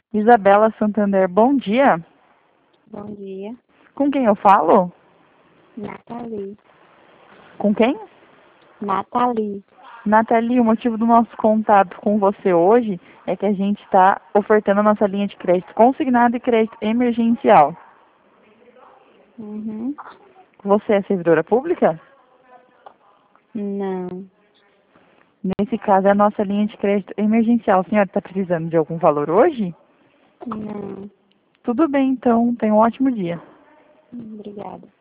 Isabela Santander, bom dia. Bom dia. Com quem eu falo? Nathalie. Com quem? Nathalie. Nathalie, o motivo do nosso contato com você hoje é que a gente está ofertando a nossa linha de crédito consignado e crédito emergencial. Uhum. Você é servidora pública? Não. Nesse caso, é a nossa linha de crédito emergencial. A senhora está precisando de algum valor hoje? Não. Tudo bem, então. Tenha um ótimo dia. Obrigada.